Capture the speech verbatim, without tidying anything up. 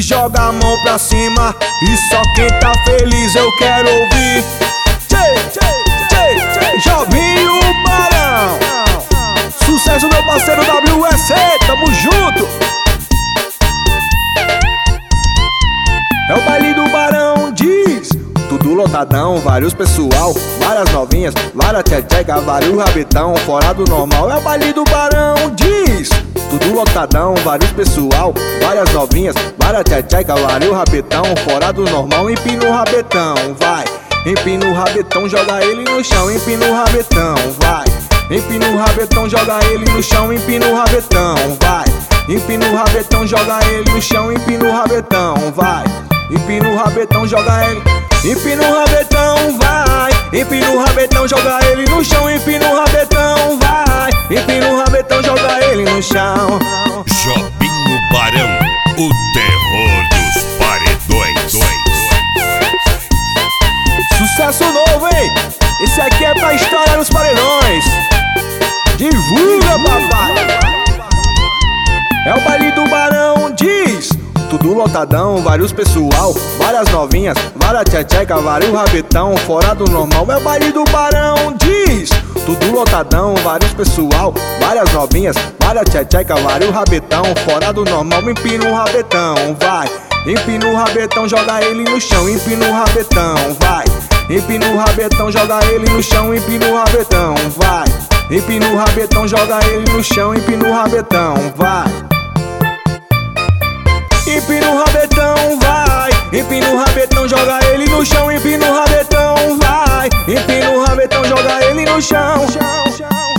joga a mão pra cima, e só quem tá feliz eu quero ouvir. Tchê, tchê, tchê, tchê, Jovinho Barão. Sucesso, meu parceiro W S, tamo junto. É o baile do Barão, diz. Tudo lotadão, vários pessoal, várias novinhas, várias tcheca, vários rabetão, fora do normal. É o baile do Barão, diz. Tudo lotadão, vários pessoal, várias novinhas, várias tcheca, vários rabetão, fora do normal. Empina o rabetão, vai. Empina o rabetão, joga ele no chão. Empina o rabetão, vai. Empina o rabetão, joga ele no chão. Empina o rabetão, vai. Empina o rabetão, joga ele no chão. Empina o rabetão, vai. Empina o rabetão, joga ele. Empina o rabetão, vai. Empina o rabetão, joga ele no chão. Empina o rabetão, vai. Empina o rabetão, joga ele no chão. Jovinho Barão, o terror dos paredões. Sucesso novo, hein? Esse aqui é pra história nos paredões. Divulga, papai. É o baile do Barão, diz. Tudo lotadão, vários pessoal, várias novinhas, várias tcheca, vários rabetão, fora do normal. É o baile do Barão, diz. Tudo lotadão, vários pessoal, várias novinhas, várias tcheca, vários rabetão, fora do normal. Empina o rabetão, vai. Empina o rabetão, joga ele no chão. Empina o rabetão, vai. Empina o rabetão, joga ele no chão. Empina o rabetão, vai. Empina o rabetão, joga ele no chão. Empina o rabetão, vai. Empina o rabetão, vai. Empina o rabetão, joga ele no chão. Empina o rabetão, vai. Empina o rabetão, joga ele no chão.